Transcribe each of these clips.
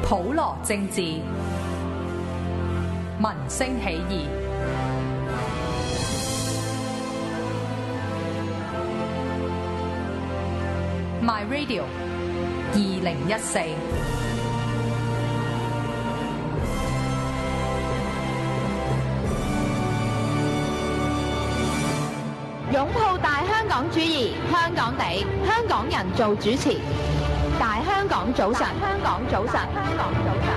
普羅政治，民聲起義。My Radio 2014。 擁抱大香港主義，香港地，香港人做主持。大香港早晨，香港早晨，香港早晨。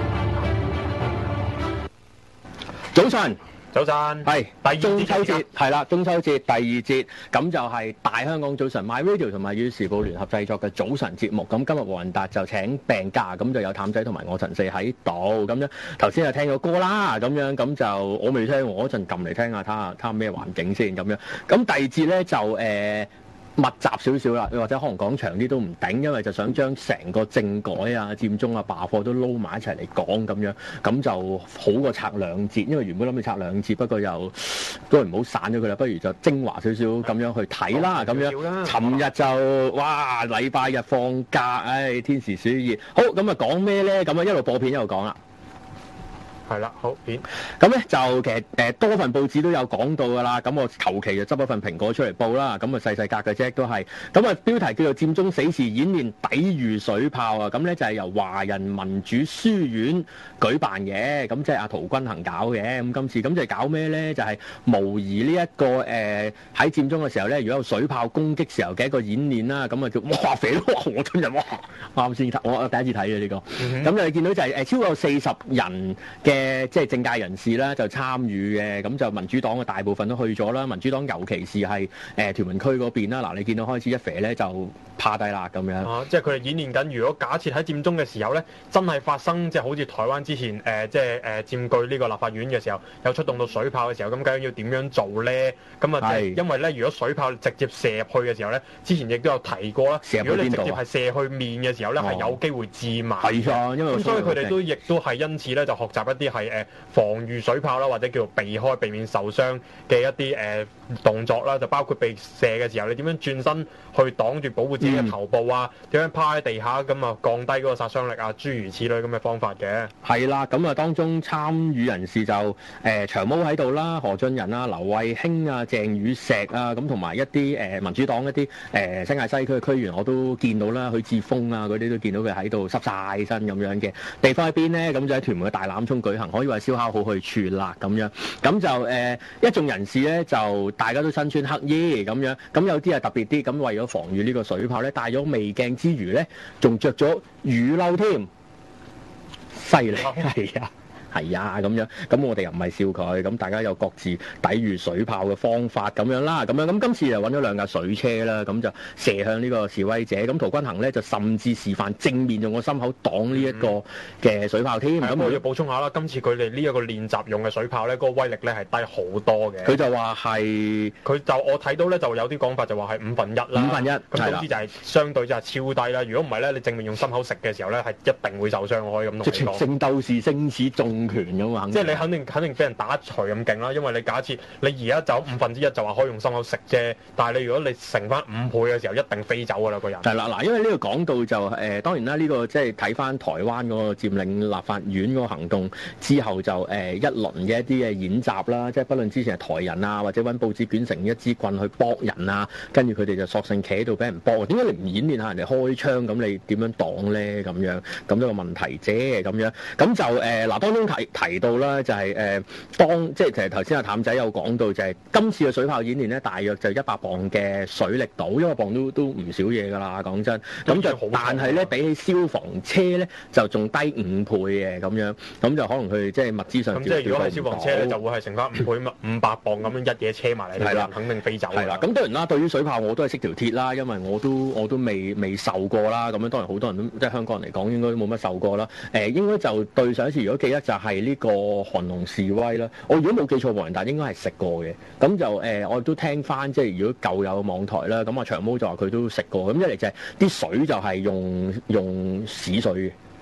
早晨， 早晨， 係中秋節，係啦，中秋節第二節，咁就係大香港早晨 My Radio 同埋《時報》聯合製作嘅早晨節目。咁今日黃仁達就請病假，咁就有譚仔同埋我陳四喺度。咁樣頭先就聽咗歌啦，咁樣咁就我未聽，我嗰陣撳嚟聽下，睇下咩環境先咁樣。咁第二節咧就密集少少啦，或者可能講長啲都唔頂，因為就想將成個政改啊、佔中啊、罷課都撈埋一齊嚟講咁樣，咁就好過拆兩節，因為原本諗住拆兩節，不過又都係唔好散咗佢啦，不如就精華少少咁樣去睇啦，咁樣。尋日就哇，禮拜日放假，唉，天時暑熱。好，咁啊講咩咧？咁啊一路播片一路講啦。 係啦，好片。 咁咧就其實多份報紙都有講到㗎啦。咁我求其就執一份蘋果出嚟報啦。咁啊細細格嘅啫，都係。咁啊標題叫做佔中死事演練抵禦水炮啊。咁咧就係由華人民主書院舉辦嘅。咁即係阿陶君行搞嘅。咁今次咁就係搞咩咧？就係模擬呢一個喺佔中嘅時候咧，如果有水炮攻擊時候嘅一個演練啦。咁啊叫哇肥哇！我今日哇啱先睇，我第一次睇嘅呢個。咁就見到就係超過40人嘅。即係政界人士啦，就參與嘅，咁就民主黨嘅大部分都去咗啦。民主黨尤其是係屯門區嗰邊啦。嗱，你見到開始一肥咧就趴低啦咁樣。 即係佢哋演練緊。如果假設喺佔中嘅時候咧，真係發生即係好似台灣之前即係佔據呢個立法院嘅時候，有出動到水炮嘅時候，咁究竟要點樣做咧？咁啊，因為咧，如果水炮直接射入去嘅時候咧，之前亦都有提過啦。如果你直接係射去面嘅時候咧，係有機會致盲。 係啊，因為咁所以佢哋亦都係因此咧，就學習一啲係防禦水炮啦，或者叫做避開、避免受傷嘅一啲動作啦，就包括被射嘅時候，你點樣轉身去擋住保護自己嘅頭部啊？點樣趴喺地下咁啊，降低嗰個殺傷力啊？諸如此類咁嘅方法嘅。係啦，咁啊當中參與人士就長毛喺度啦，何俊仁啊、劉慧卿啊、鄭宇碩啊，咁同埋一啲民主黨一啲新界西區嘅區員我都見到啦，許智峰啊嗰啲都見到佢喺度濕晒身咁樣嘅。地方喺邊咧？咁就喺屯門嘅大欖涌舉行，可以話燒烤好去處啦咁樣。咁就一眾人士咧就大家都身穿黑衣咁樣，咁有啲係特別啲，咁為咗防禦呢個水炮咧，戴咗眉鏡之餘咧，仲着咗雨褸添，犀利係啊！係啊，咁樣，咁我哋又唔係笑佢，咁大家有各自抵禦水炮嘅方法咁樣啦，咁樣，咁今次就揾咗2架水車啦，咁就射向呢個示威者，咁陶君行咧就甚至示範正面用個心口擋呢一個嘅水炮添。咁我要補充下啦，今次佢哋呢一個練習用嘅水炮咧，嗰個威力咧係低好多嘅。 佢就話係， 我睇到咧就有啲講法就話係1/5啦。 1/5， 咁總之就係相對就係超低啦。如果唔係咧，你正面用心口食嘅時候咧，係一定會受傷，我可以咁同你講。 聖鬥士星矢中拳咁啊！ 即係你肯定俾人打一錘咁勁啦，因為你假設你而家走1/5就話可以用心口食啫，但係你如果你乘翻5倍嘅時候，一定飛走㗎啦個人。 係啦，嗱，因為呢個講到就當然啦，呢個即係睇翻台灣嗰個佔領立法院嗰個行動之後就一輪嘅一啲嘅演習啦，即係不論之前係台人啊，或者揾報紙捲成一支棍去搏人啊，跟住佢哋就索性企喺度俾人搏。點解你唔演練下人哋開槍咁？你點樣擋咧？咁樣咁一個問題啫，咁樣咁就嗱當中提到啦，就係即係其實頭先阿譚仔有講到，就係今次嘅水炮演練咧，大約就100磅嘅水力度，100磅都唔少嘢㗎啦，講真。咁就但係咧，比起消防車咧，就仲低5倍嘅咁樣，咁就可能佢即係物資上。 咁即係如果係消防車咧，就會係乘翻5倍500磅咁樣一嘢車埋嚟，係啦，肯定飛走。 係啦，咁當然啦，對於水炮我都係識條鐵啦，因為我都未受過啦。咁樣當然好多人都即係香港人嚟講，應該都冇乜受過啦。應該就對上一次如果記得就係呢個韓農示威啦。我如果冇記錯，黃仁達應該係食過嘅。咁就我亦都聽翻，即係如果舊有網台啦，咁啊長毛就話佢都食過。咁一嚟就係啲水就係用屎水嘅。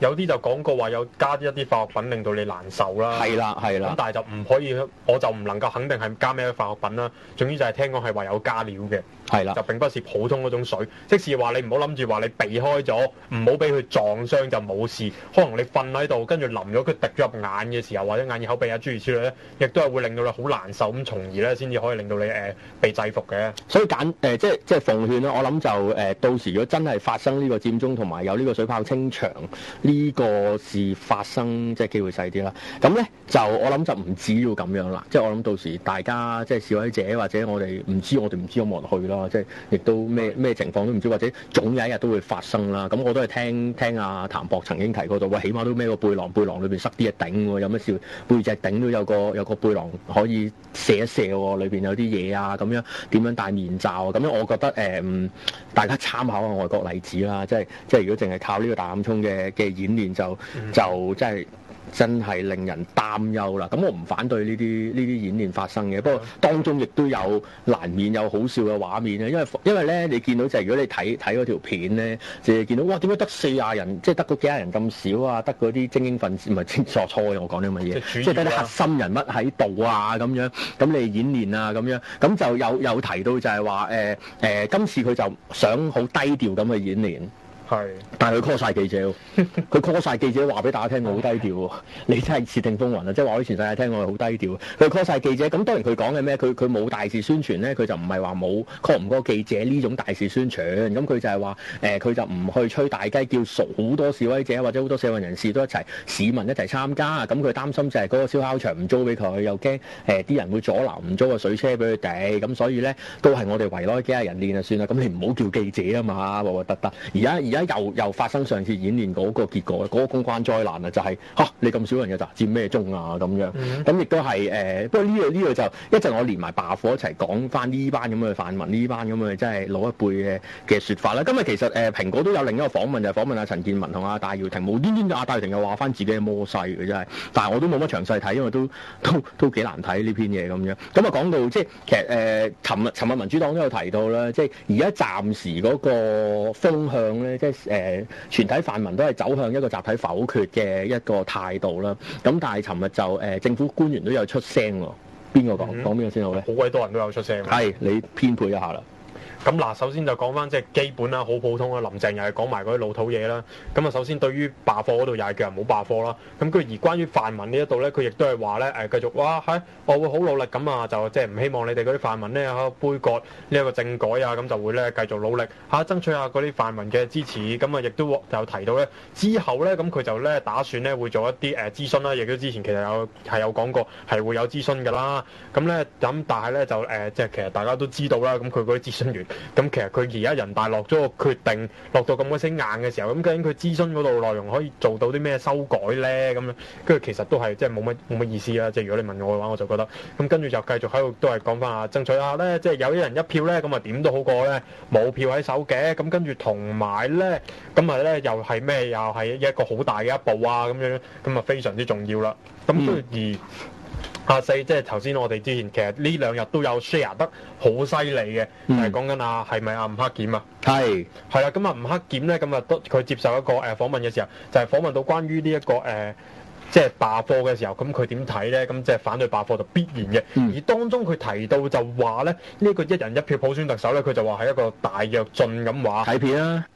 有啲就講過話有加一啲化學品令到你難受啦。 係啦， 咁但係就唔可以，我就唔能夠肯定係加咩化學品啦。總之就係聽講係話有加料嘅。 係啦， 就並不是普通嗰種水，即是話你唔好諗住話你避開咗，唔好俾佢撞傷就冇事。可能你瞓喺度，跟住淋咗佢滴咗入眼嘅時候，或者眼耳口鼻啊諸如此類咧，亦都係會令到你好難受，咁從而咧先至可以令到你被制服嘅。 所以即係奉勸啦，我諗就到時如果真係發生呢個佔中同埋有呢個水炮清場呢個事發生，即係機會細啲啦。咁咧就我諗就唔止要咁樣啦，即係我諗到時大家即係示威者或者我哋唔知有冇人去啦。即係亦都咩情況都唔知，或者總有一日都會發生啦。咁我都係聽阿譚博曾經提過到，喂，起碼都孭個背囊裏邊塞啲嘢頂喎，有乜事背脊頂都有個背囊可以射一射喎，裏邊有啲嘢啊，咁樣點樣戴面罩啊？咁樣我覺得大家參考下外國例子啦。即係如果淨係靠呢個大暗衝嘅演練就真係令人擔憂啦！咁我唔反對呢啲演練發生嘅，不過當中亦都有難免有好笑嘅畫面咧，因為咧你見到就係如果你睇嗰條片咧，就係見到哇點解得40人，即係得嗰幾廿人咁少啊？得嗰啲精英分子唔係清錯錯嘅，我講啲乜嘢？即係得啲核心人物喺度啊咁樣，咁你演練啊咁樣，咁就有提到就係話今次佢就想好低調咁去演練。係，但係佢 call 晒記者喎，佢 call 晒記者話俾大家聽我好低調喎，你真係竊聽風雲啊！即係話俾全世界聽我係好低調。佢 call 晒記者，咁當然佢講嘅咩？佢冇大肆宣傳咧，佢就唔係話冇 call 唔過記者呢種大肆宣傳。咁佢就係話佢就唔去吹大雞，叫好多示威者或者好多社運人士都一齊，市民一齊參加。咁佢擔心就係嗰個燒烤場唔租俾佢，又驚啲人會阻撓唔租個水車俾佢哋。咁所以咧都係我哋圍內幾廿人練就算啦。咁你唔好叫記者啊嘛，核核突突。而家又發生上次演練嗰個結果，嗰個公關災難啊，就係你咁少人嘅咋，佔咩鐘啊咁樣？咁亦都係不過呢個就一陣我連埋罷課一齊講翻呢班咁嘅泛民，呢班咁嘅真係老一輩嘅説法啦。今日其實蘋果都有另一個訪問，就係訪問阿陳健民同阿戴耀廷，無端端阿戴耀廷又話翻自己係摩西嘅真係，但係我都冇乜詳細睇，因為都幾難睇呢篇嘢咁樣。咁啊講到即係其實尋日民主黨都有提到啦，即係而家暫時嗰個風向咧。即係全體泛民都係走向一個集體否決嘅一個態度啦。咁但係尋日就政府官員都有出聲喎。邊個講邊個先好咧？ 好鬼多人都有出聲。 係你編配一下啦。 咁嗱，首先就講翻即係基本啦，好普通啦。林鄭又係講埋嗰啲老土嘢啦。咁啊，首先對於罷課嗰度又係叫人唔好罷課啦。咁佢而關於泛民呢一度咧，佢亦都係話咧繼續我會好努力咁啊，就即係唔希望你哋嗰啲泛民咧杯葛呢一個政改啊，咁就會咧繼續努力爭取下嗰啲泛民嘅支持。咁啊，亦都有提到咧之後咧，咁佢就咧打算咧會做一啲諮詢啦，亦都之前其實有講過係會有諮詢㗎啦。咁咧但係咧就即係其實大家都知道啦，咁佢嗰啲諮詢員。咁其實佢而家人大落咗個決定，落到咁鬼死硬嘅時候，咁究竟佢諮詢嗰度內容可以做到啲咩修改咧？咁樣跟住其實都係即係冇乜意思啦。即係如果你問我嘅話，我就覺得咁跟住就繼續喺度都係講翻啊，爭取下咧，即係有一人一票咧，咁啊點都好過咧冇票喺手嘅。咁跟住同埋咧，咁啊咧又係咩？又係一個好大嘅一步啊！咁樣咁啊非常之重要啦。咁即係頭先我哋之前其實呢兩日都有 share 得好犀利嘅，係講緊係咪吳克儉啊？係啦，咁啊吳克儉咧，咁啊佢接受一個訪問嘅時候，就係訪問到關於呢一個即係罷課嘅時候，咁佢點睇咧？咁即係反對罷課就必然嘅。而當中佢提到就話咧，呢個一人一票普選特首咧，佢就話係一個大躍進咁話。睇片啦，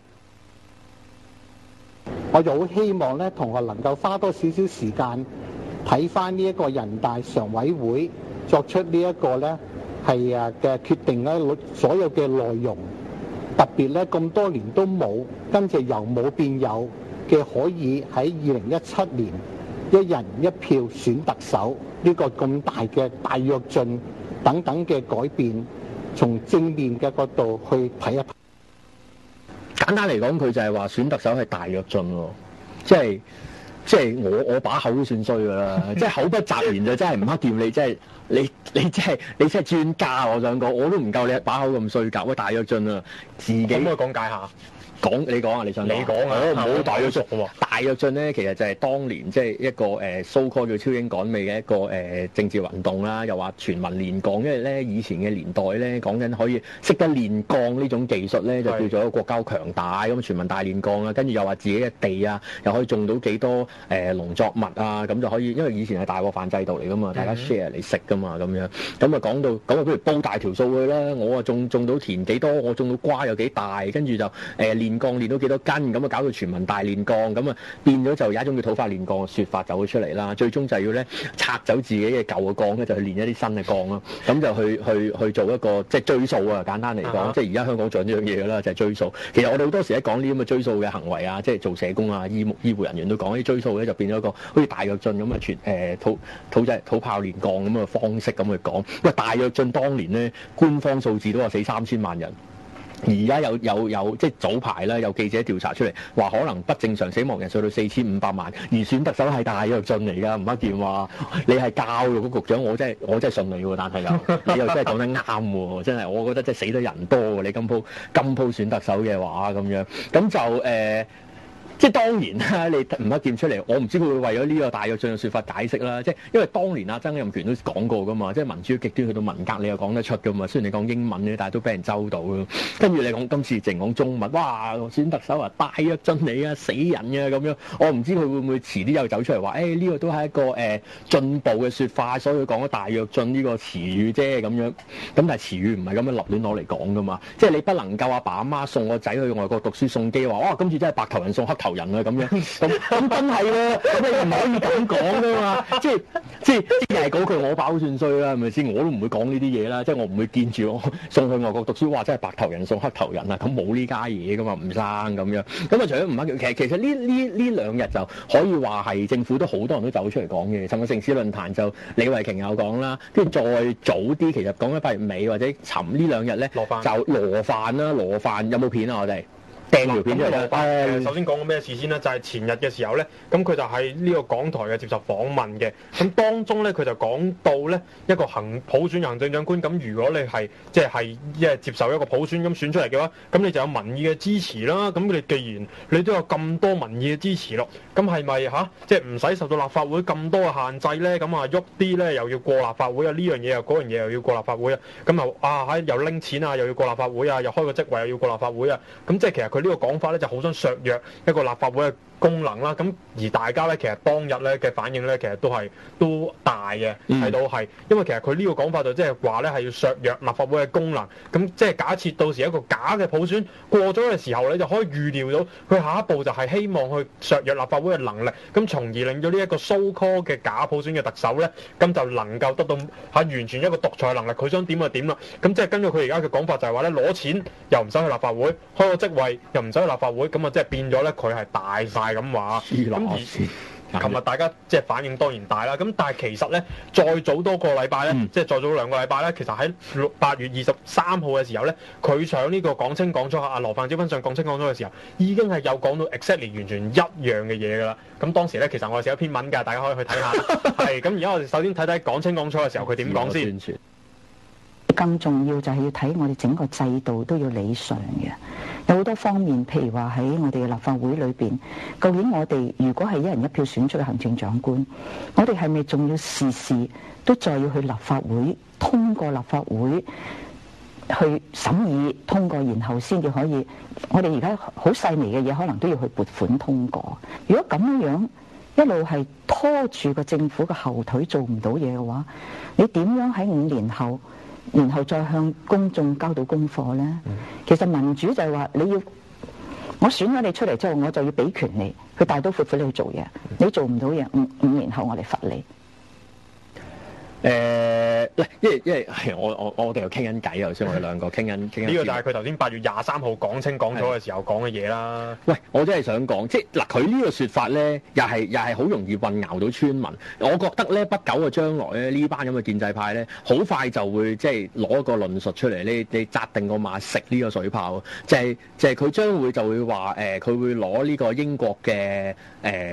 我就好希望咧，同學能夠花多少少時間。睇翻呢一個人大常委會作出呢一個咧係嘅決定咧，所有嘅內容，特別咧咁多年都冇，跟住由冇變有嘅，可以喺2017年一人一票選特首呢個咁大嘅大躍進等等嘅改變，從正面嘅角度去睇一睇。 簡單嚟講，佢就係話選特首係大躍進喎，即係我把口都算衰㗎啦，即係口不擇言就真係吳克儉，你真係你真係專家，我想講我都唔夠你把口咁衰格。喂，大躍進啊，自己可唔可以講解下？你講啊，你想講？你講啊，唔好大躍進喎。大大躍進咧，其實就係當年即係一個so call 叫超英趕美嘅一個政治運動啦，又話全民煉鋼，因為咧以前嘅年代咧講緊可以識得煉鋼呢種技術咧，就叫做一個國家強大咁，全民大煉鋼啦，跟住又話自己嘅地啊，又可以種到幾多農作物啊，咁就可以，因為以前係大鍋飯制度嚟噶嘛，大家 share 嚟食噶嘛，咁樣咁啊講到咁啊，不如煲大條數去啦，我啊種到田幾多，我種到瓜有幾大，跟住就煉鋼煉到幾多斤，咁啊搞到全民大煉鋼，咁啊變咗就有一種叫土法煉鋼嘅説法走咗出嚟啦。最終就要咧拆走自己嘅舊嘅鋼咧，就去煉一啲新嘅鋼啦。咁就去做一個即係追數啊！簡單嚟講，即係而家香港做呢樣嘢啦，就係追數。其實我哋好多時喺講呢啲咁嘅追數嘅行為啊，即係做社工啊、醫護人員都講啲追數咧，就變咗一個好似大躍進咁嘅土炮煉鋼咁嘅方式咁去講。喂，大躍進當年咧，官方數字都話死3000萬人。而家有即係早排啦，有記者調查出嚟話，可能不正常死亡人數到4500萬，而選特首係大躍進嚟㗎。吳克儉話：你係教育局局長，我真係信你喎，但係你又真係講得啱喎，真係我覺得真係死得人多喎。你今鋪選特首嘅話咁樣，咁就即係當然啦，你吳克儉出嚟，我唔知佢會為咗呢個大躍進嘅説法解釋啦。即係因為當年曾蔭權都講過噶嘛，即係民主極端去到文革，你又講得出噶嘛。雖然你講英文咧，但係都俾人周到咯。跟住你講今次淨講中文，哇！選特首啊，大躍進你啊，死人嘅咁樣。我唔知佢會唔會遲啲又走出嚟話，呢個都係一個進步嘅説法，所以佢講咗大躍進呢個詞語啫咁樣。咁但係詞語唔係咁樣立亂攞嚟講噶嘛。即係你不能夠阿爸阿媽送個仔去外國讀書送機話，哇！今次真係白頭人送黑頭人啊咁樣，咁真係喎，咁你唔可以咁講噶嘛，即係係嗰句我飽算衰啦，係咪先？我都唔會講呢啲嘢啦，即係我唔會見住我送去外國讀書，哇！真係白頭人送黑頭人啊，咁冇呢家嘢噶嘛，唔生咁樣。咁啊，除咗吳克儉，其實呢兩日就可以話係政府都好多人都走出嚟講嘅。尋日城市論壇就李慧瓊有講啦，跟住再早啲，其實講緊8月尾或者尋呢兩日咧，就羅飯啦，羅飯有冇片啊？我哋？掟條片出嚟。 首先講個咩事先啦，就係前日嘅時候咧，咁佢就喺呢個港台嘅接受訪問嘅。咁當中咧，佢就講到咧一個普選行政長官。咁如果你係即係接受一個普選咁選出嚟嘅話，咁你就有民意嘅支持啦。咁你既然你都有咁多民意嘅支持咯，咁係咪即係唔使受到立法會咁多嘅限制咧？咁啊喐啲咧又要過立法會啊，呢樣嘢又嗰樣嘢又要過立法會啊。咁又拎錢啊，又要過立法會啊，又開個職位又要過立法會啊。咁即係其實佢呢個講法咧，就好想削弱一個立法會嘅功能啦。咁而大家咧，其實當日咧嘅反應咧，其實都大嘅，睇到係，因為其實佢呢個講法就即係話咧係要削弱立法會嘅功能。咁即係假設到時一個假嘅普選過咗嘅時候，你就可以預料到佢下一步就係希望去削弱立法會嘅能力，咁從而令到呢一個 so call 嘅假普選嘅特首咧，咁就能夠得到完全一個獨裁能力，佢想點就點啦。咁即係根據佢而家嘅講法就係話咧，攞錢又唔使去立法會，開個職位又唔使去立法會，咁啊即係變咗咧佢係大晒咁話。咁琴日大家即係反應當然大啦，咁但係其實咧再早多個禮拜咧，即係再早2個禮拜咧，其實喺8月23號嘅時候咧，佢上呢個講清講楚羅范椒芬上講清講楚嘅時候，已經係有講到 exactly 完全一樣嘅嘢㗎啦。咁當時咧其實我哋寫咗篇文㗎，大家可以去睇下。係咁，而家我哋首先睇睇講清講楚嘅時候佢點講先。 更重要就係要睇我哋整個制度都要理順嘅，有好多方面，譬如話喺我哋嘅立法會裏邊，究竟我哋如果係一人一票選出嘅行政長官，我哋係咪仲要事事都再要去立法會通過立法會去審議通過，然後先至可以？我哋而家好細微嘅嘢，可能都要去撥款通過。如果咁樣一路係拖住個政府嘅後腿做唔到嘢嘅話，你點樣喺5年後？然後再向公眾交到功課呢？其實民主就係話你要我選咗你出嚟之後，我就要俾權你去大刀闊斧你去做嘢。你做唔到嘢，5年後我哋罰你。 因為係我哋又傾緊偈，頭先我哋兩個傾緊。呢個就係佢頭先8月23號講清講楚嘅時候講嘅嘢啦。 喂，我真係想講，即係嗱，佢呢個説法咧，又係好容易混淆到村民。我覺得咧，不久嘅將來咧，呢班咁嘅建制派咧，好快就會即係攞一個論述出嚟，你紮定個馬食呢個水炮，就係佢將會就會話佢會攞呢個英國嘅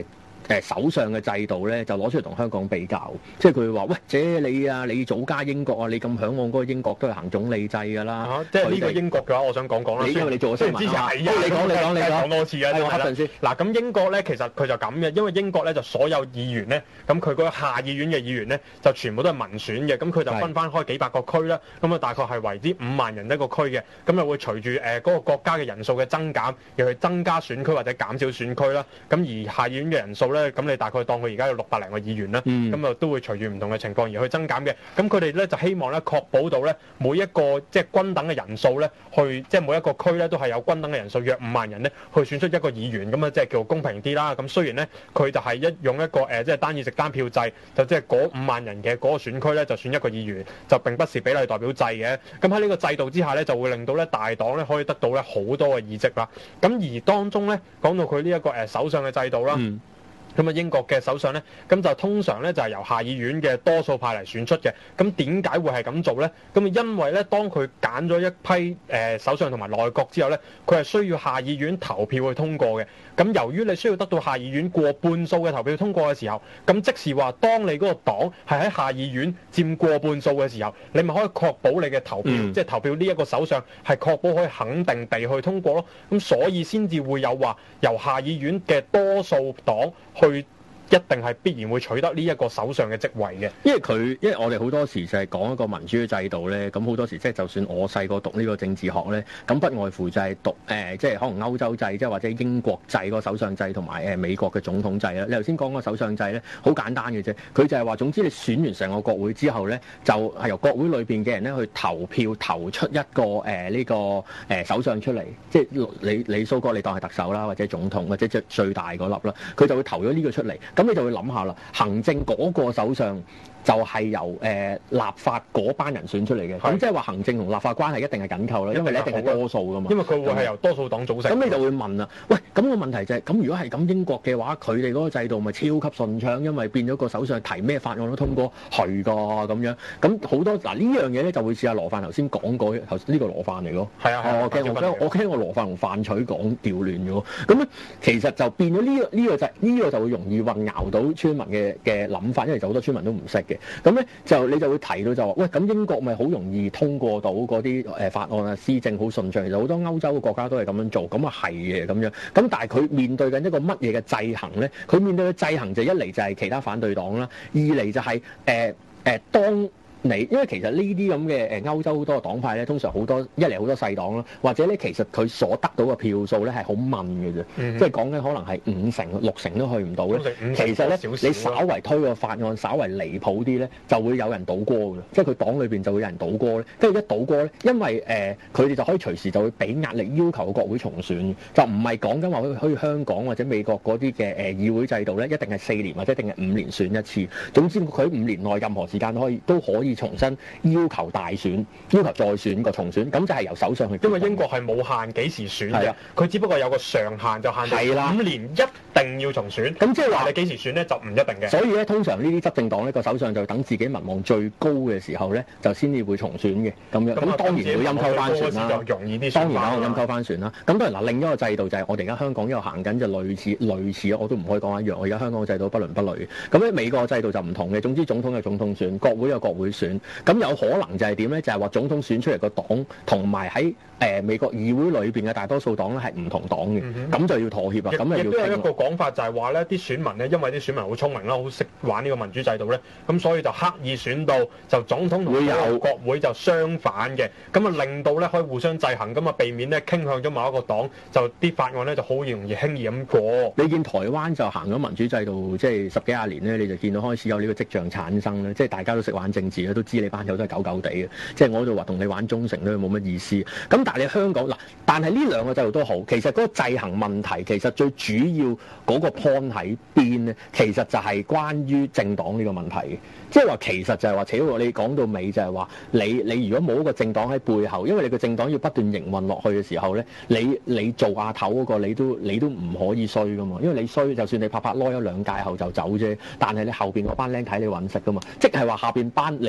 首相嘅制度咧，就攞出嚟同香港比較，即係佢話喂，姐你祖家英國啊，你咁嚮往嗰個英國都係行總理制㗎啦。 即係呢個英國嘅話，我想講啦。 因為你做咗新聞之前係你講多次啊，係啦。嗱，咁英國咧其實佢就咁嘅，因為英國咧就所有議員咧，咁佢嗰個下議院嘅議員咧就全部都係民選嘅，咁佢就分翻開幾百個區啦，咁啊大概係為之5萬人一個區嘅，咁就會隨住嗰個國家嘅人數嘅增減，而去增加選區或者減少選區啦。咁而下議院嘅人數咧，咁你大概當佢而家有600零個議員啦，咁啊都會隨住唔同嘅情況而去增減嘅。咁佢哋咧就希望咧確保到咧每一個即係均等嘅人數咧，去即係每一個區咧都係有均等嘅人數，約5萬人咧去選出一個議員，咁啊即係叫公平啲啦。咁雖然咧佢就係用一個即係單議席單票制，就即係嗰5萬人嘅嗰個選區咧就選一個議員，就並不是比例代表制嘅。咁喺呢個制度之下咧，就會令到咧大黨咧可以得到咧好多嘅議席啦。咁而當中咧講到佢呢一個首相嘅制度啦。咁啊英國嘅首相咧，咁就通常咧就係由下議院嘅多數派嚟選出嘅。咁點解會係咁做咧？咁啊因為咧，當佢揀咗一批首相同埋內閣之後咧，佢係需要下議院投票去通過嘅。咁由於你需要得到下議院過半數嘅投票通過嘅時候，咁即是話，當你嗰個黨係喺下議院佔過半數嘅時候，你咪可以確保你嘅投票，即係投票呢一個首相係確保可以肯定地去通過咯。咁所以先至會有話由下議院嘅多數黨去。一定係必然會取得呢一個首相嘅職位嘅， 因為我哋好多時就係講一個民主嘅制度咧，咁好多時即係就算我細個讀呢個政治學咧，咁不外乎就係讀即係可能歐洲制，即係或者英國制個首相制同埋美國嘅總統制啦。你頭先講個首相制咧，好簡單嘅啫，佢就係話總之你選完成個國會之後咧，就係由國會裏邊嘅人咧去投票投出一個呢個首相出嚟，即係你蘇國你當係特首啦，或者總統或者即係最大嗰粒啦，佢就會投咗呢個出嚟。咁你就會諗下啦，行政嗰個首相就係由立法嗰班人選出嚟嘅，咁即係話行政同立法關係一定係緊扣啦，因為你一定係多數噶嘛。 因為佢會係由多數黨組成。 咁你就會問啦，喂，咁個問題就係，咁如果係咁英國嘅話，佢哋嗰個制度咪超級順暢，因為變咗個首相提咩法案都通過係㗎咁樣。咁好多嗱呢樣嘢咧就會似阿羅范頭先講過，頭呢個羅范嚟咯。係啊，我驚我羅范同范取講調亂咗。咁咧其實就變咗呢個就會容易混淆到村民嘅諗法，因為就好多村民都唔識嘅。咁咧你就會提到就話，喂，咁英國咪好容易通過到嗰啲法案啊，施政好順暢。其實好多歐洲嘅國家都係咁樣做，咁啊係嘅咁樣。咁但係佢面對緊一個乜嘢嘅制衡咧？佢面對嘅制衡就一嚟就係其他反對黨啦，二嚟就係當因為其實呢啲咁嘅歐洲好多黨派咧，通常好多一嚟好多細黨啦，或者咧其實佢所得到嘅票數咧係好問嘅啫，即係講緊可能係5成、6成都去唔到咧。其實咧，你稍為推個法案，稍為離譜啲咧，就會有人倒戈嘅，即係佢黨裏邊就會有人倒戈咧。跟住一倒戈咧，因為佢哋就可以隨時就會俾壓力要求個國會重選，就唔係講緊話好似香港或者美國嗰啲嘅議會制度咧，一定係4年或者一定係5年選一次。總之佢喺5年內任何時間都可以重新要求大選，要求再選個重選，咁就係由首相去。 因為英國係冇限幾時選嘅，佢只不過有個上限，就限定5年一定要重選。咁即係話你幾時選咧就唔一定嘅。 所以咧，通常呢啲執政黨呢個首相就等自己民望最高嘅時候咧，就先至會重選嘅咁樣。咁當然會陰溝翻船啦， 容易啲。 當然啦，陰溝翻船啦。咁當然嗱，另一個制度就係我哋而家香港一路行緊就類似，我都唔可以講一樣。我而家香港嘅制度不倫不類嘅。咁咧美國嘅制度就唔同嘅。總之總統有總統選，國會有國會選。咁有可能就係點咧？就係話總統選出嚟個黨，同埋喺美國議會裏邊嘅大多數黨咧係唔同黨嘅，咁就要妥協啦。咁亦都有一個講法就係話咧，啲選民咧，因為啲選民好聰明啦，好識玩呢個民主制度咧，咁所以就刻意選到就總統同國會就相反嘅，咁啊令到咧可以互相制衡，咁啊避免咧傾向咗某一個黨，就啲法案咧就好容易輕易咁過。 你見台灣就行咗民主制度，即係10幾20年咧，你就見到開始有呢個跡象產生咧，即係大家都識玩政治咧，都知你班友都係狗狗地嘅，即係我度話同你玩忠誠都冇乜意思。咁但係你香港嗱，但係呢兩個制度都好，其實嗰個制衡問題其實最主要嗰個 point 喺邊咧？其實就係關於政黨呢個問題嘅，即係話其實就係話，扯你講到尾就係話，你如果冇一個政黨喺背後，因為你個政黨要不斷營運落去嘅時候咧，你做阿頭嗰個你都唔可以衰噶嘛，因為你衰就算你拍攞咗2屆後就走啫，但係你後邊嗰班僆睇你揾食噶嘛，即係話下邊班你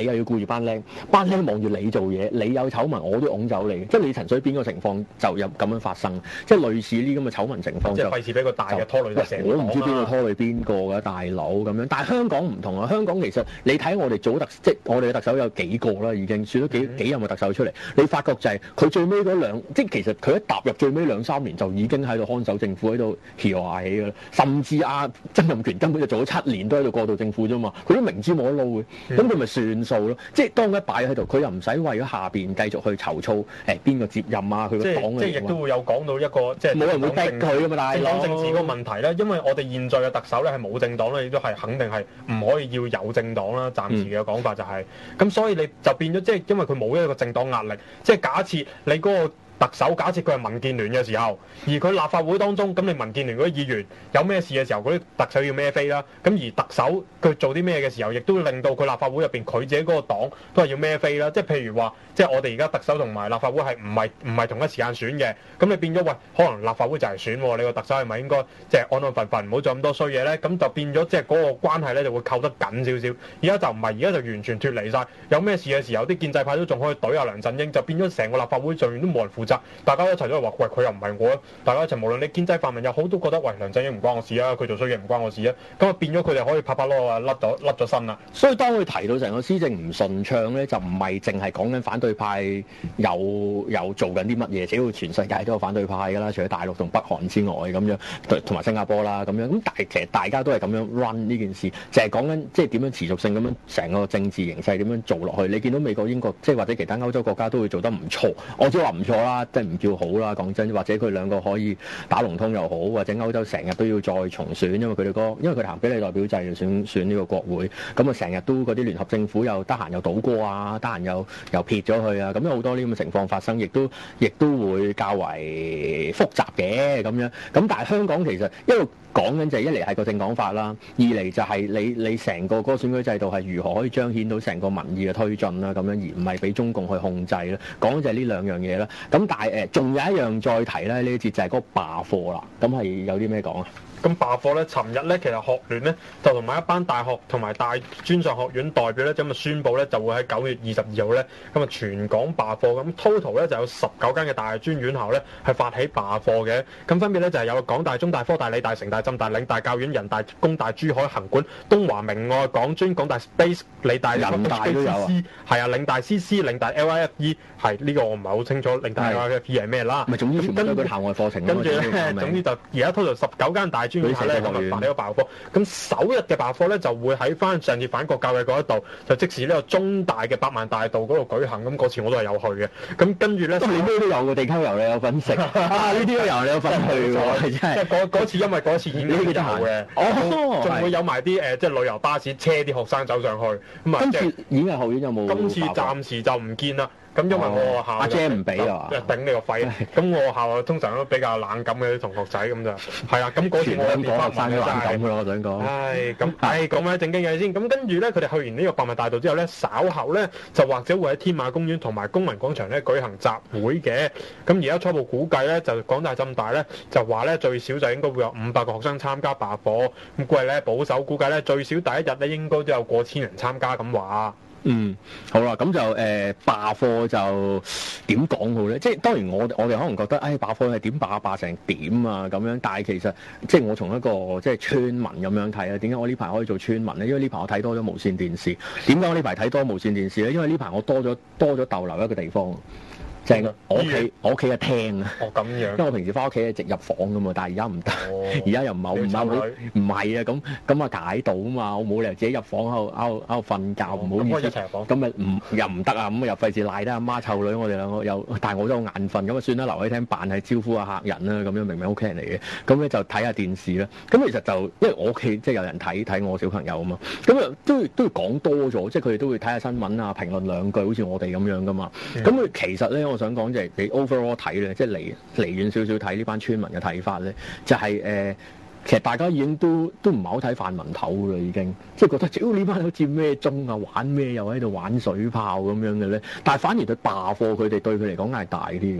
又要顧住班僆望住你做嘢，你有醜聞我都擁走你，即係你陳水扁個情況就有咁樣發生，即係類似呢咁嘅醜聞情況即係費事俾個大嘅拖累咗成個黨啦。 我唔知邊個拖累邊個㗎大佬咁樣，但係香港唔同啊，香港其實你睇我哋即係我哋嘅特首有幾個啦，已經選咗幾任嘅特首出嚟，你發覺就係佢最尾嗰即係其實佢一踏入最尾2-3年就已經喺度看守政府喺度起㗎啦，甚至曾蔭權根本就做咗7年都喺度過渡政府啫嘛，佢都明知冇得撈嘅，咁佢咪算數咯？即係當一擺喺度，佢又唔使為咗下邊繼續去籌措邊個接任啊，佢個黨嘅。即係亦都會有講到一個即係冇人會逼佢㗎嘛，大佬。 政治嗰個問題咧，因為我哋現在嘅特首咧係冇政黨咧，亦都係肯定係唔可以要有政黨啦。暫時嘅講法就係咁，所以你就變咗即係因為佢冇一個政黨壓力，即係假設你嗰個特首假設佢係民建聯嘅時候，而佢立法會當中咁，你民建聯嗰啲議員有咩事嘅時候，嗰啲特首要孭飛啦。咁而特首佢做啲咩嘅時候，亦都令到佢立法會入邊佢自己嗰個黨都係要孭飛啦。即係譬如話，即係我哋而家特首同埋立法會係唔係同一時間選嘅，咁你變咗喂，可能立法會就係選喎，你個特首係咪應該即係安安分分，唔好做咁多衰嘢咧？咁就變咗即係嗰個關係咧就會扣得緊少少。而家就唔係，而家就完全脫離晒。有咩事嘅時候，啲建制派都仲可以懟下梁振英，就變咗成個立法會上面都冇人負責。大家一齊都係話喂，佢又唔係我，大家一齊無論你建制泛民又好，都覺得喂，梁振英唔關我事啊，佢做衰嘢唔關我事啊，咁啊變咗佢哋可以拍拍攞啊甩咗身啦。 所以當佢提到成個施政唔順暢咧，就唔係淨係講緊反對派有做緊啲乜嘢，只要全世界都有反對派㗎啦，除咗大陸同北韓之外咁樣，同埋新加坡啦咁樣。咁但係其實大家都係咁樣 run 呢件事，就係講緊即係點樣持續性咁樣成個政治形勢點樣做落去。你見到美國、英國即係或者其他歐洲國家都會做得唔錯，我只話唔錯啦，即係唔叫好啦。講真，或者佢兩個可以打龍通又好，或者歐洲成日都要再重選，因為佢哋行比例代表制就選呢個國會，咁啊成日都嗰啲聯合政府又得閒又倒過啊，得閒又撇咗佢啊，咁有好多呢咁嘅情況發生，亦都會較為複雜嘅咁樣。咁但係香港其實一路講緊就係一嚟係個政黨法啦，二嚟就係你成個嗰個選舉制度係如何可以彰顯到成個民意嘅推進啦，咁樣而唔係俾中共去控制啦。講就係呢兩樣嘢啦。咁但係仲有一樣再提咧，呢一節就係嗰個罷課啦。咁係有啲咩講啊？ 咁罷課咧，尋日咧其實學聯咧就同埋一班大學同埋大專上學院代表咧，咁啊宣佈咧就會喺9月22號咧咁啊全港罷課。咁 total 咧就有19間嘅大專院校咧係發起罷課嘅。咁分別咧就係有港大、中大、科大、理大、城大、浸大、嶺大、教院、人大、工大、珠海、行管、東華、明愛、港專、港大 Space、理大、 人大都有啊。 係啊，嶺大 CC、嶺大 LIFE 係呢個我唔係好清楚，嶺大 LIFE 係咩啦？ 咪總之全部都係校外課程。 跟住咧，總之就而家 total 19間大專院校咧。發呢個罷課，咁首日嘅罷課咧就會喺翻上次反國教嘅嗰一度，就即時呢個中大嘅百萬大道嗰度舉行。咁嗰次我都係有去嘅。咁跟住咧， 你咩都有嘅，地溝油你有份食，呢啲都有你有份去喎，真係。 即係嗰次因為嗰次演講好嘅，仲會有埋啲即係旅遊巴士車啲學生走上去。咁啊， 今次演藝學院有冇？ 今次暫時就唔見啦。咁因為我學校阿姐唔俾啊， 頂你個肺。咁我學校通常都比較冷感嘅啲同學仔咁就係啊。咁嗰次我有電話問嘅真係。 我想講。 講翻正經嘢先。咁跟住咧，佢哋去完呢個百萬大道之後咧，稍後咧就或者會喺天馬公園同埋公民廣場咧舉行集會嘅。咁而家初步估計咧，就港大浸大咧就話咧最少就應該會有500個學生參加罷課。咁估計咧保守估計咧最少第一日咧應該都有過千人參加咁話。 好啦，咁就罷課就點講好咧？即係當然我哋可能覺得，罷課係點罷成點啊咁樣，但係其實即係我從一個即係村民咁樣睇啊。點解我呢排可以做村民咧？因為呢排我睇多咗無線電視。點解我呢排睇多無線電視咧？因為呢排我多咗逗留一個地方。正啊！我屋企嘅廳啊！ 咁樣， 因為我平時翻屋企係直入房噶嘛，但係而家唔得，而家又唔係啊咁啊解到啊嘛，我冇理由自己入房喺度瞓覺，唔好意思，咁咪又唔得啊，咁又費事賴得阿媽湊女，我哋兩個又，但係我都好眼瞓，咁啊算啦，留喺廳扮係招呼下客人啦，咁樣明明屋企人嚟嘅，咁咧就睇下電視啦。咁其實就因為我屋企即係有人睇我小朋友啊嘛，咁啊都要講多咗，即係佢哋都會睇下新聞啊，評論兩句，好似我哋咁樣噶嘛。咁其實咧，我想講就係你 overall 睇咧，即係離遠少少睇呢班村民嘅睇法咧，就係其實大家已經都唔係好睇泛民頭㗎啦，已經即係覺得，屌呢班友佔咩鐘啊，玩咩又喺度玩水炮咁樣嘅咧。但係反而對罷課佢哋對佢嚟講係大啲。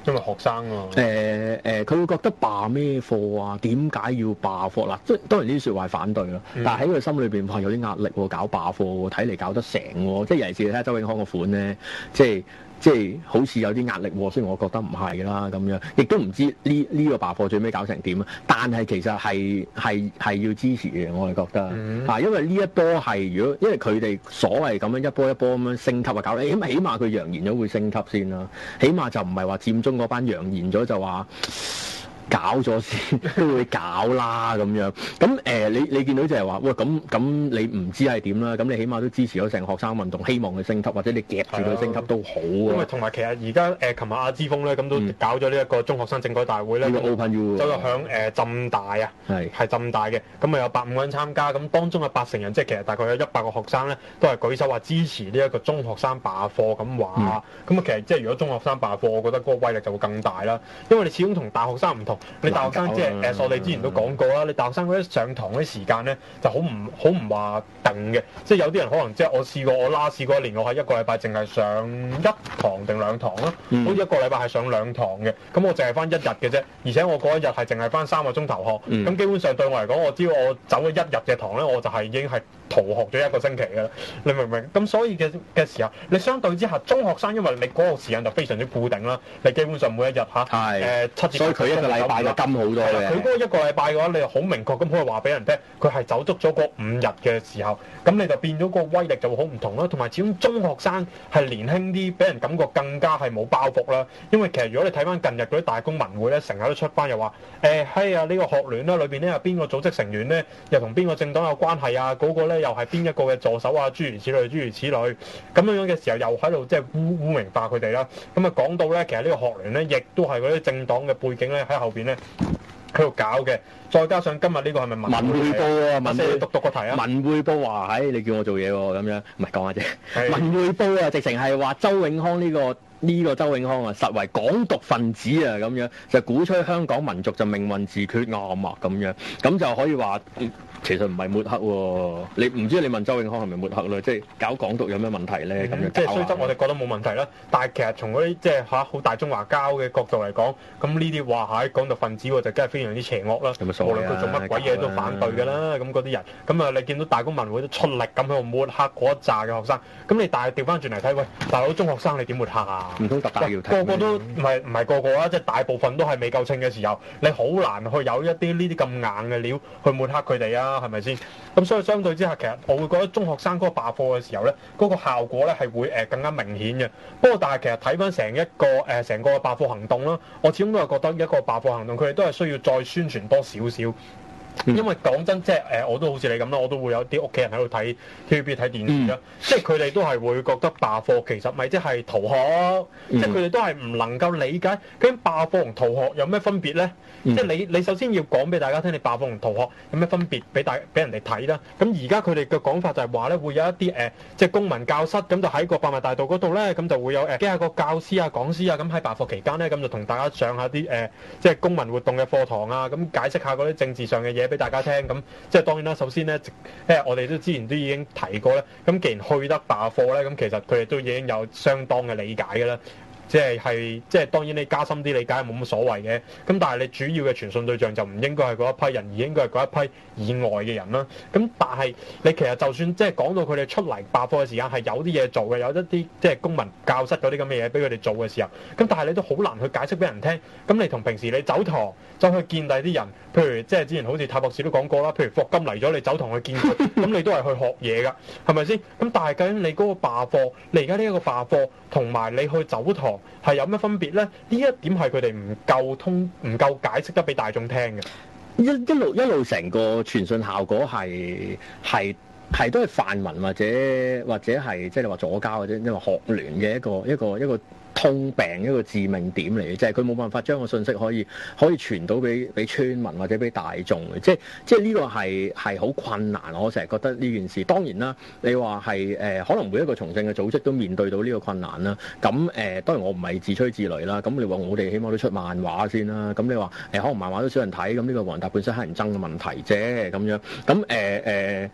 因為學生喎。 佢會覺得罷咩課啊？點解要罷課嗱？即係當然呢啲説話係反對啦，但係喺佢心裏邊有啲壓力喎，搞罷課喎，睇嚟搞得成喎，即係尤其是你睇下周永康個款咧，即係好似有啲壓力喎，雖然我覺得唔係啦咁樣，亦都唔知呢個罷課最尾搞成點啊！但係其實係要支持嘅，我係覺得因為呢一波係因為佢哋所謂咁樣一波一波咁樣升級啊，搞起碼佢揚言咗會升級先啦，起碼就唔係話佔中嗰班揚言咗就話搞咗先都會搞啦咁樣，咁你見到就係話，喂咁你唔知係點啦，咁你起碼都支持咗成個學生運動，希望佢升級，或者你夾住佢升級都好啊。 因為同埋其實而家琴日阿之鋒咧咁都搞咗呢一個中學生政改大會咧， 呢個 Open U 走咗響浸大啊，係浸大嘅，咁啊有150個人參加，咁當中嘅80人，即係其實大概有100個學生咧，都係舉手話支持呢一個中學生罷課咁話，咁啊其實即係如果中學生罷課，我覺得嗰個威力就會更大啦，因為你始終同大學生唔同。你大學生即係我哋之前都講過啦，你大學生嗰啲上堂嗰啲時間咧就好唔話定嘅，即係有啲人可能即係我試過一年，我係一個禮拜淨係上1堂定2堂啦，好似一個禮拜係上2堂嘅，咁我淨係翻1日嘅啫，而且我嗰一日係淨係翻3個鐘頭學，咁基本上對我嚟講，我知道我走咗1日嘅堂咧，我就係已經係逃學咗1個星期㗎啦，你明唔明？咁所以嘅時候，你相對之下，中學生因為你嗰個時間就非常之固定啦，你基本上每一日7節， 所以佢一個禮拜就金好多嘅。 佢嗰一個禮拜嘅話，你就好明確咁可以話俾人聽，佢係走足咗嗰5日嘅時候，咁你就變咗個威力就會好唔同啦。同埋始終中學生係年輕啲，俾人感覺更加係冇包袱啦。因為其實如果你睇翻近日嗰啲大公文匯咧，成日都出翻又話係啊呢個學聯啦，裏邊咧有邊個組織成員咧，又同邊個政黨有關係啊？嗰個咧又係邊一個嘅助手啊？諸如此類，諸如此類。咁樣嘅時候又喺度即係污名化佢哋啦。咁啊講到咧，其實呢個學聯咧，亦都係嗰啲政黨嘅背景咧喺後邊咧喺度搞嘅。再加上今日呢個係咪文匯報啊？文匯讀個題啊！ 文匯報話：你叫我做嘢喎，咁樣唔係講下啫。文匯報啊，直情係話周永康呢個周永康啊，實為港獨分子啊，咁樣就鼓吹香港民族就命運自決啱啊，咁樣咁就可以話。其實唔係抹黑喎，你唔知你問周永康係咪抹黑咧？即係搞港獨有咩問題咧？咁樣即係雖則我哋覺得冇問題啦，但係其實從嗰啲即係好大中華膠嘅角度嚟講，咁呢啲話港獨分子就梗係非常之邪惡啦。無論佢做乜鬼嘢都反對㗎啦，咁嗰啲人，咁啊你見到大公文會都出力咁喺度抹黑嗰一紮嘅學生，咁你但係調翻轉嚟睇，喂大佬中學生你點抹黑啊？ 唔通特大要睇？ 個個都唔係個個啦，即係大部分都係未夠稱嘅時候，你好難去有一啲呢啲咁硬嘅料去抹黑佢哋啊，係咪先？咁所以相對之下，其實我會覺得中學生嗰個罷課嘅時候咧，嗰個效果咧係會更加明顯嘅。不過但係其實睇翻成個罷課行動啦，我始終都係覺得一個罷課行動，佢哋都係需要再宣傳多少少。因為講真，即係我都好似你咁啦，我都會有啲屋企人喺度睇 TVB 睇電視啦，即係佢哋都係會覺得罷課其實咪即係逃學，即係佢哋都係唔能夠理解究竟罷課同逃學有咩分別咧？即係你首先要講俾大家聽，你罷課同逃學有咩分別俾人哋睇啦。咁而家佢哋嘅講法就係話咧，會有一啲即係公民教室，咁就喺個百物大道嗰度咧，咁就會有幾廿個教師啊、講師啊，咁喺罷課期間咧，咁就同大家上下啲即係公民活動嘅課堂啊，咁解釋下嗰啲政治上嘅嘢俾大家聽。咁即係當然啦，首先咧，我哋都之前都已經提過咧，咁既然去得罷課咧，咁其實佢哋都已經有相當嘅理解嘅啦。即係當然你加深啲理解係冇乜所謂嘅，咁但係你主要嘅傳訊對象就唔應該係嗰一批人，而應該係嗰一批以外嘅人啦。咁但係你其實就算即係講到佢哋出嚟罷課嘅時間係有啲嘢做嘅，有一啲即係公民教室嗰啲咁嘅嘢俾佢哋做嘅時候，咁但係你都好難去解釋俾人聽。咁你同平時你走堂走去見第啲人，譬如即係之前好似泰博士都講過啦，譬如霍金嚟咗，你走堂去見佢，咁你都係去學嘢㗎，係咪先？咁但係究竟你嗰個罷課，你而家呢一個罷課同埋你去走堂係有咩分別咧？呢一點係佢哋唔夠解釋得俾大眾聽嘅。 一路成個傳訊效果係都係泛民或者係即係你話左膠或者你話學聯嘅一個通病，一個致命點嚟嘅，即係佢冇辦法將個信息可以傳到俾村民或者俾大眾嘅，即係呢個係好困難。我成日覺得呢件事，當然啦，你話係可能每一個從政嘅組織都面對到呢個困難啦。咁當然我唔係自吹自擂啦。咁你話我哋起碼都出漫畫先啦。咁你話可能漫畫都少人睇，咁呢個黃達本身黑人憎嘅問題啫咁樣。咁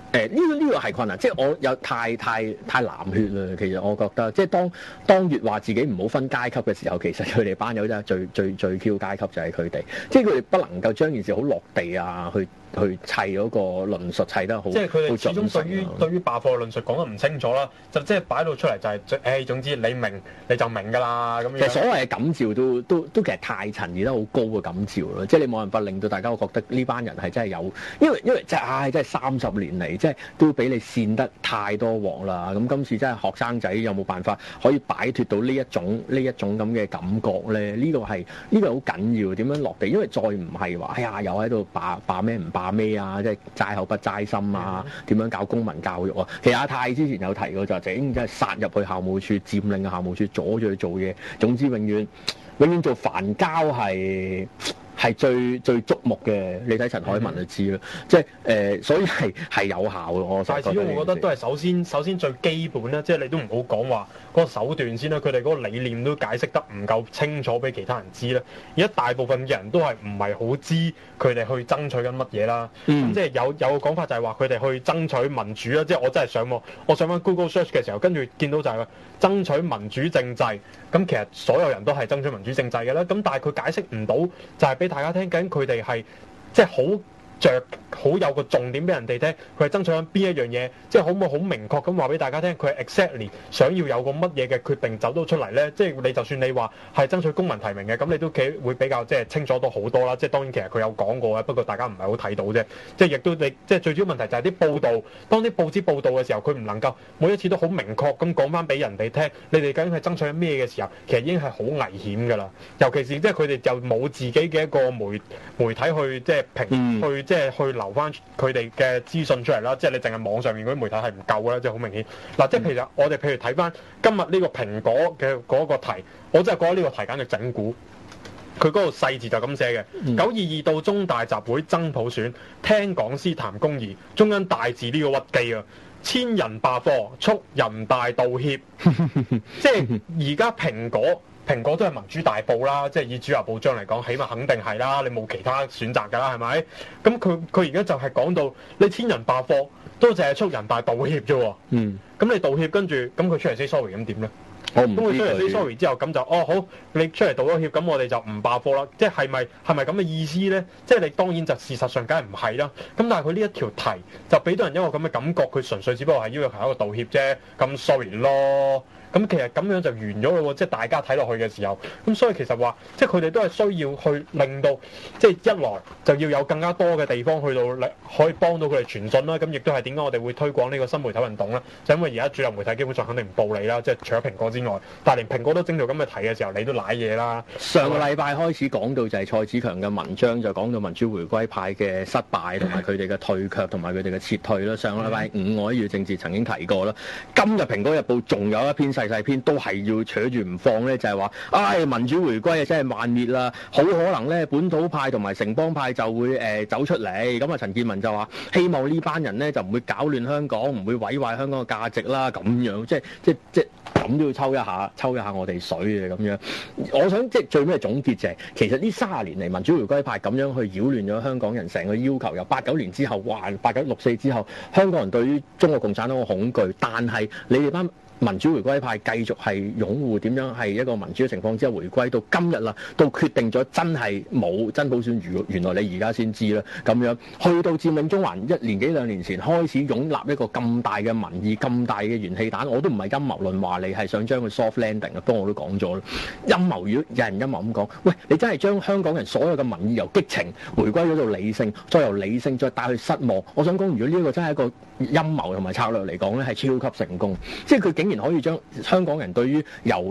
呢個係困難，即係我有太藍血啦。其實我覺得，即係當越話自己唔好分階級嘅時候，其實佢哋班友真係最 Q 階級就係佢哋，即係佢哋不能夠將件事好落地啊，去砌嗰個論述砌得好， 即係佢哋始終對於罷課論述講得唔清楚啦，就即係擺到出嚟就係、總之你明你就明㗎啦咁樣。 其實所謂嘅感召都其實太層次得好高嘅感召咯，即係你冇辦法令到大家覺得呢班人係真係有，因為即係真係30年嚟，即係都俾你煽得太多鑊啦。咁今次真係學生仔有冇辦法可以擺脫到呢一種咁嘅感覺咧？呢個好緊要，點樣落地？因為再唔係話，哎呀又喺度罷咩唔罷咩啊，即係齋口不齋心啊，點樣搞公民教育啊？其實阿泰之前有提過就係真係殺入去校務處，佔領嘅校務處，阻住佢做嘢。總之永遠做繁交係最矚目嘅，你睇陳海文就知啦。即係所以係有效嘅。 但係始終我覺得都係首先最基本啦，即係你都唔好講話嗰個手段先啦。佢哋嗰個理念都解釋得唔夠清楚俾其他人知啦。而家大部分嘅人都係唔係好知佢哋去爭取緊乜嘢啦。咁即係有個講法就係話佢哋去爭取民主啦。即係我真係上網，我上翻 Google Search 嘅時候，跟住見到就係爭取民主政制。咁其實所有人都係爭取民主政制嘅啦。咁但係佢解釋唔到，就係俾大家聽緊佢哋係即係好有個重點俾人哋聽，佢係爭取緊邊一樣嘢，即係可唔可以好明確咁話俾大家聽，佢係 exactly 想要有個乜嘢嘅決定走到出嚟咧？即係你就算你話係爭取公民提名嘅，咁你都會比較即係清楚到好多啦。即係當然其實佢有講過嘅，不過大家唔係好睇到啫。即係亦都即係最主要問題就係啲報道，當啲報紙報道嘅時候，佢唔能夠每一次都好明確咁講翻俾人哋聽，你哋究竟係爭取緊咩嘅時候，其實已經係好危險㗎啦。尤其是即係佢哋就冇自己嘅一個媒體去即係去留翻佢哋嘅資訊出嚟啦，即係你淨係網上面嗰啲媒體係唔夠㗎啦，即係好明顯。嗱，即係其實我哋譬如睇翻今日呢個蘋果嘅嗰個題，我真係覺得呢個題簡直整蠱。佢嗰個細字就咁寫嘅，922到中大集會爭普選，聽講師談公義，中央大字呢個屈機啊！千人罷課，促人大道歉，即係而家蘋果都係民主大報啦，即係以主流報章嚟講，起碼肯定係啦，你冇其他選擇㗎啦，係咪？咁佢而家就係講到你千人罷課，都淨係促人大道歉啫喎。咁你道歉跟住，咁佢出嚟 say sorry 咁點咧？咁佢出嚟 say sorry 之後，咁就好，你出嚟道咗歉，咁我哋就唔罷課啦。即係係咪咁嘅意思咧？即係你當然就事實上梗係唔係啦。咁但係佢呢一條題就俾到人一個咁嘅感覺，佢純粹只不過係要求一個道歉啫，咁 sorry 咯。咁其實咁樣就完咗咯喎，即係大家睇落去嘅時候，咁所以其實話，即係佢哋都係需要去令到，即係一來就要有更加多嘅地方去到可以幫到佢哋傳訊啦。咁亦都係點解我哋會推廣呢個新媒體運動咧？就因為而家主流媒體基本上肯定唔報你啦，即係除咗蘋果之外，但係連蘋果都整到咁嘅題嘅時候，你都賴嘢啦。 上個禮拜開始講到就係蔡子強嘅文章，就講到民主回歸派嘅失敗同埋佢哋嘅退卻同埋佢哋嘅撤退啦。上個禮拜5我喺粵政治曾經提過啦。今日蘋果日報仲有一篇細篇都係要扯住唔放咧，就係話，民主回歸啊，真係幻滅啦，好可能咧本土派同埋城邦派就會走出嚟。咁啊，陳健民就話希望呢班人咧就唔會搞亂香港，唔會毀壞香港嘅價值啦。咁樣即咁都要抽一下我哋水嘅咁樣。我想即係最尾總結就係，其實呢30年嚟民主回歸派咁樣去擾亂咗香港人成個要求，由89年之後，哇89、64之後，香港人對於中國共產黨嘅恐懼，但係你哋班民主回歸派繼續係擁護點樣係一個民主嘅情況之下回歸到今日啦，到決定咗真係冇真普選，原來你而家先知啦。咁樣去到佔領中環1年幾2年前開始擁立一個咁大嘅民意、咁大嘅元氣彈，我都唔係陰謀論話你係想將佢 soft landing 嘅，不過我都講咗啦。陰謀如果有人陰謀咁講，喂，你真係將香港人所有嘅民意由激情回歸咗到理性，再由理性再帶去失望。我想講，如果呢個真係一個陰謀同埋策略嚟講咧，係超級成功，即係佢竟然可以將香港人對於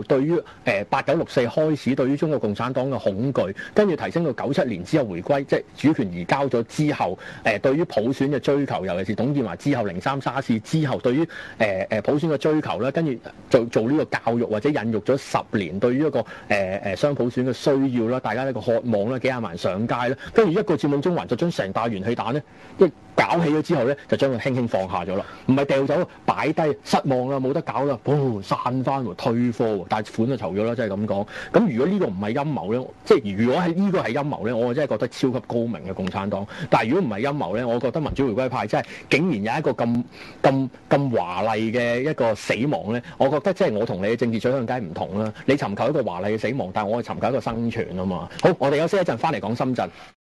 89、64開始對於中國共產黨嘅恐懼，跟住提升到97年之後回歸，即係主權移交咗之後，對於普選嘅追求，尤其是董建華之後03沙士之後，對於普選嘅追求咧，跟住就做呢個教育或者孕育咗10年對於一個雙普選嘅需要啦，大家一個渴望啦，幾廿萬上街啦，跟住一個佔領中環就將成大元氣彈咧， 搞起咗之後咧，就將佢輕輕放下咗啦，唔係掉走，擺低失望啦，冇得搞啦，散翻喎，退貨喎，但係款就籌咗啦，即係咁講。咁如果呢個唔係陰謀咧，即係如果係呢個係陰謀咧，我真係覺得超級高明嘅共產黨。但係如果唔係陰謀咧，我覺得民主回歸派真係竟然有一個咁華麗嘅一個死亡咧，我覺得即係我同你嘅政治取向梗係唔同啦。你尋求一個華麗嘅死亡，但係我係尋求一個生存啊嘛。好，我哋休息一陣，翻嚟講深圳。